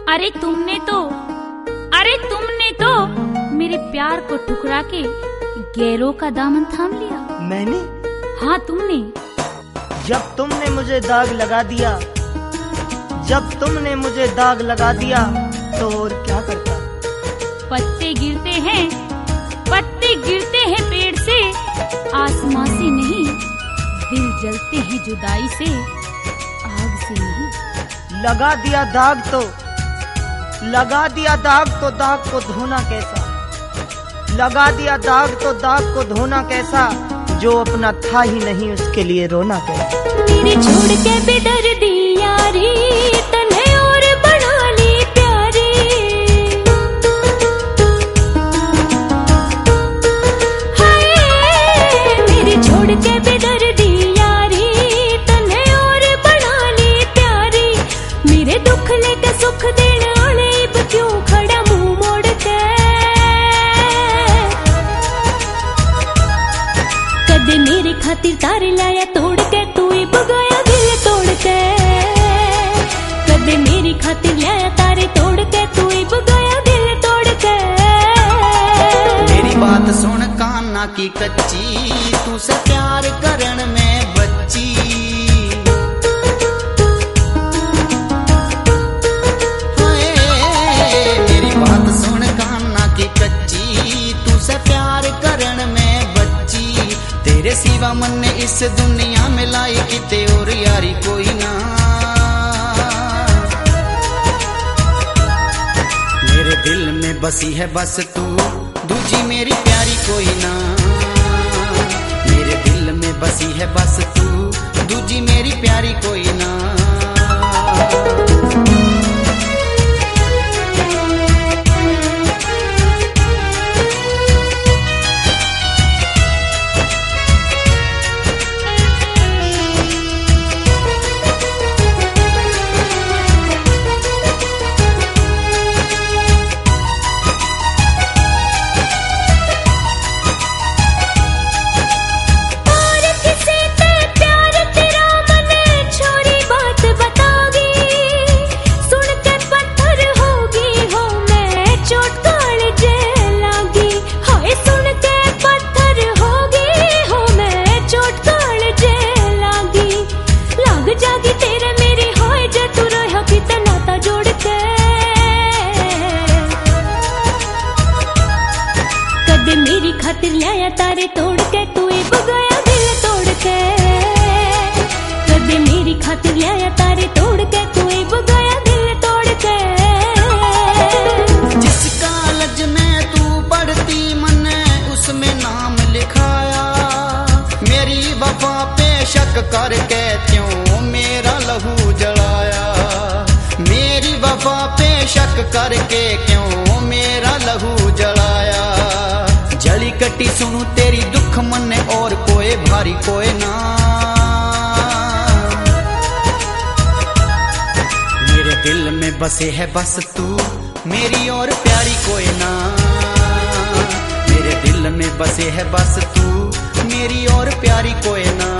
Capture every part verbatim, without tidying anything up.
अरे तुमने तो अरे तुमने तो मेरे प्यार को ठुकरा के गैरों का दामन थाम लिया। मैंने? हाँ तुमने। जब तुमने मुझे दाग लगा दिया जब तुमने मुझे दाग लगा दिया तो और क्या करता? पत्ते गिरते हैं पत्ते गिरते हैं पेड़ से, आसमां से नहीं। दिल जलते हैं जुदाई से, आग से नहीं। लगा दिया दाग तो लगा दिया दाग तो दाग को धोना कैसा? लगा दिया दाग तो दाग को धोना कैसा? जो अपना था ही नहीं उसके लिए रोना कैसा? मेरे छोड़ के बेदर्दी यारी तन्हे और बना ली प्यारी। हाय मेरे छोड़ के बेदर्दी यारी तन्हे और बना ली प्यारी। मेरे दुख लेके सुख देने वाले अब क्यों खड़ा मुंह मोड़ के? कदे मेरे खातिर तार लाया तोड़ के, तू ही बगाया दिल तोड़ के। कदे मेरी खातिर लाया तारे तोड़ के, तू ही बगाया दिल तोड़ के। मेरी बात सुन कान्ना की कच्ची, तू से प्यार करन में बच्ची। हाय मेरी बात सुन कान्ना की कच्ची, तू से प्यार करन में बच्ची। तेरे सिवा मन ने इस दुनिया में लाई किते और यारी कोई ना। मेरे दिल में बसी है बस तू, दूजी मेरी प्यारी कोई ना। मेरे दिल में बसी है बस तू, दूजी मेरी प्यारी कोई ना। खातिर लाया तारे तोड़ के, तू ही बगाया दिल तोड़ के। कदे मेरी खातिर लाया तारे तोड़ के, तू ही बगाया दिल तोड़ के। जिस कॉलेज में तू पढ़ती मने उसमें नाम लिखाया। मेरी वफा पे शक करके क्यों मेरा लहू जलाया। मेरी वफा पे शक करके क्यों मेरा लहू जलाया। जली कटी सुनू तेरी दुख मन और कोई भारी कोई ना। मेरे दिल में बसे है बस तू, मेरी और प्यारी कोई ना। मेरे दिल में बसे है बस तू, मेरी और प्यारी कोई ना।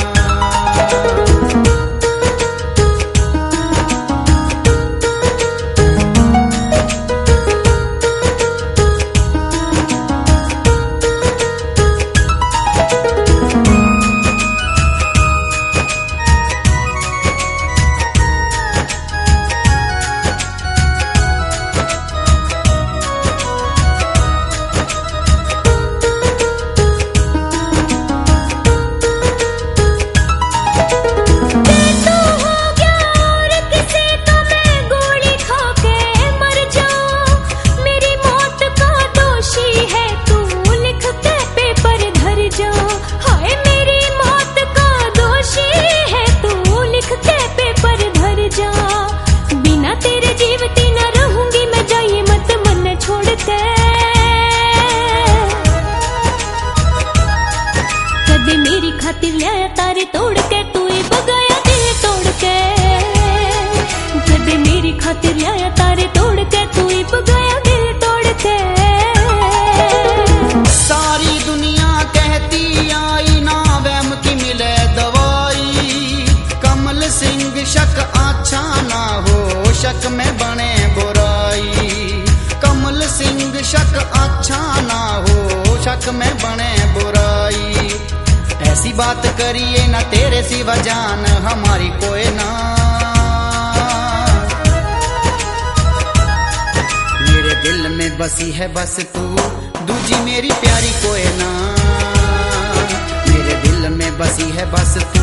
खातिर लाया तारे तोड़ के, तू ही बगाया दिल तोड़ के। कदे मेरी खातिर लाया तारे तोड़ के, तू ही बगाया दिल तोड़ के। सारी दुनिया कहती आई ना वहम की मिले दवाई। कमल सिंह शक अच्छा ना हो, शक में बने बो इश्क में बने बुराई। ऐसी बात करिए ना तेरे सिवा जान हमारी कोई ना। मेरे दिल में बसी है बस तू, दूजी मेरी प्यारी कोई ना। मेरे दिल में बसी है बस तू,